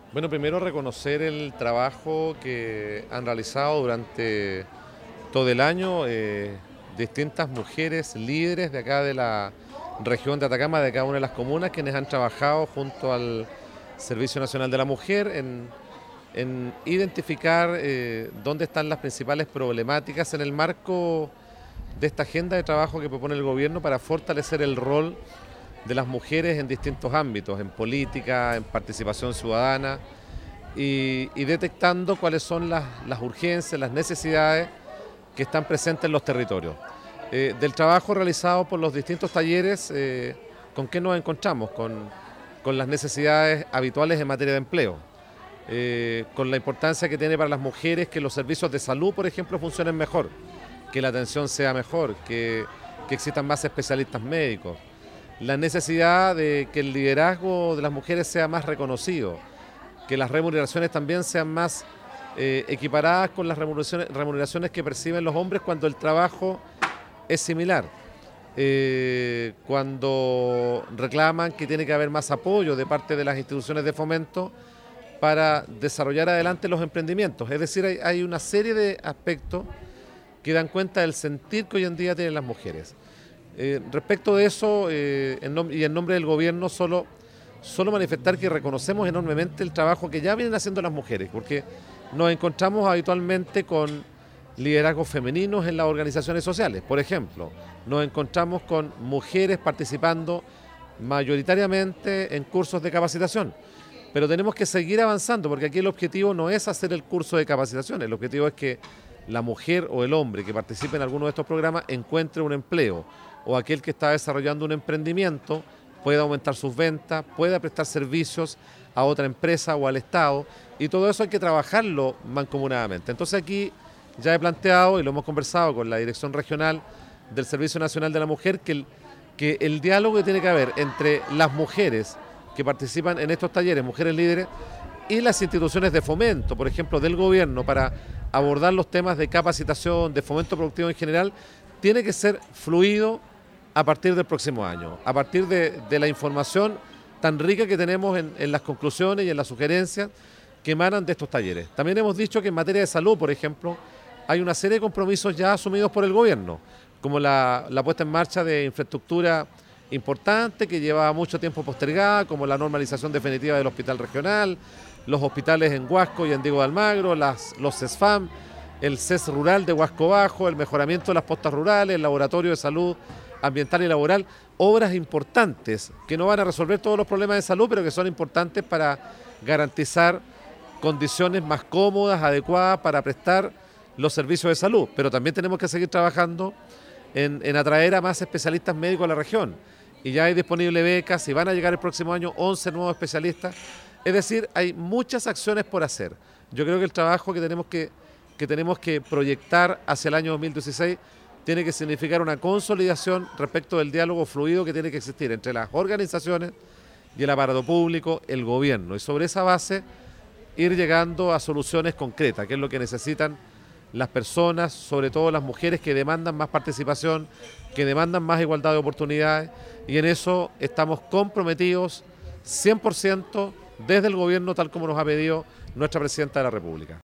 Bueno, primero reconocer el trabajo que han realizado durante todo el año distintas mujeres líderes de acá de la región de Atacama, de cada una de las comunas, quienes han trabajado junto al Servicio Nacional de la Mujer en identificar dónde están las principales problemáticas en el marco de esta agenda de trabajo que propone el gobierno para fortalecer el rol de las mujeres en distintos ámbitos, en política, en participación ciudadana y detectando cuáles son las urgencias, las necesidades que están presentes en los territorios. Del trabajo realizado por los distintos talleres, ¿con qué nos encontramos? Con las necesidades habituales en materia de empleo, con la importancia que tiene para las mujeres que los servicios de salud, por ejemplo, funcionen mejor, que la atención sea mejor, que existan más especialistas médicos, la necesidad de que el liderazgo de las mujeres sea más reconocido, que las remuneraciones también sean más equiparadas con las remuneraciones que perciben los hombres cuando el trabajo es similar. Cuando reclaman que tiene que haber más apoyo de parte de las instituciones de fomento para desarrollar adelante los emprendimientos. Es decir, hay una serie de aspectos que dan cuenta del sentir que hoy en día tienen las mujeres. Respecto de eso, y en nombre del gobierno, solo manifestar que reconocemos enormemente el trabajo que ya vienen haciendo las mujeres, porque nos encontramos habitualmente con liderazgos femeninos en las organizaciones sociales. Por ejemplo, nos encontramos con mujeres participando mayoritariamente en cursos de capacitación. Pero tenemos que seguir avanzando, porque aquí el objetivo no es hacer el curso de capacitación, el objetivo es que la mujer o el hombre que participe en alguno de estos programas encuentre un empleo, o aquel que está desarrollando un emprendimiento pueda aumentar sus ventas, pueda prestar servicios a otra empresa o al Estado, y todo eso hay que trabajarlo mancomunadamente. Entonces aquí ya he planteado y lo hemos conversado con la Dirección Regional del Servicio Nacional de la Mujer que el diálogo que tiene que haber entre las mujeres que participan en estos talleres, mujeres líderes, y las instituciones de fomento, por ejemplo, del gobierno, para abordar los temas de capacitación, de fomento productivo en general, tiene que ser fluido a partir del próximo año, a partir de la información tan rica que tenemos en las conclusiones y en las sugerencias que emanan de estos talleres. También hemos dicho que en materia de salud, por ejemplo, hay una serie de compromisos ya asumidos por el gobierno, como la puesta en marcha de infraestructura importante que llevaba mucho tiempo postergada, como la normalización definitiva del hospital regional, los hospitales en Huasco y en Diego de Almagro, los CESFAM, el CES rural de Huasco Bajo, el mejoramiento de las postas rurales, el laboratorio de salud ambiental y laboral, obras importantes que no van a resolver todos los problemas de salud, pero que son importantes para garantizar condiciones más cómodas, adecuadas para prestar los servicios de salud. Pero también tenemos que seguir trabajando en atraer a más especialistas médicos a la región. Y ya hay disponibles becas y van a llegar el próximo año 11 nuevos especialistas. Es decir, hay muchas acciones por hacer. Yo creo que el trabajo que tenemos que proyectar hacia el año 2016 tiene que significar una consolidación respecto del diálogo fluido que tiene que existir entre las organizaciones y el aparato público, el gobierno. Y sobre esa base ir llegando a soluciones concretas, que es lo que necesitan las personas, sobre todo las mujeres que demandan más participación, que demandan más igualdad de oportunidades, y en eso estamos comprometidos 100% desde el gobierno, tal como nos ha pedido nuestra Presidenta de la República.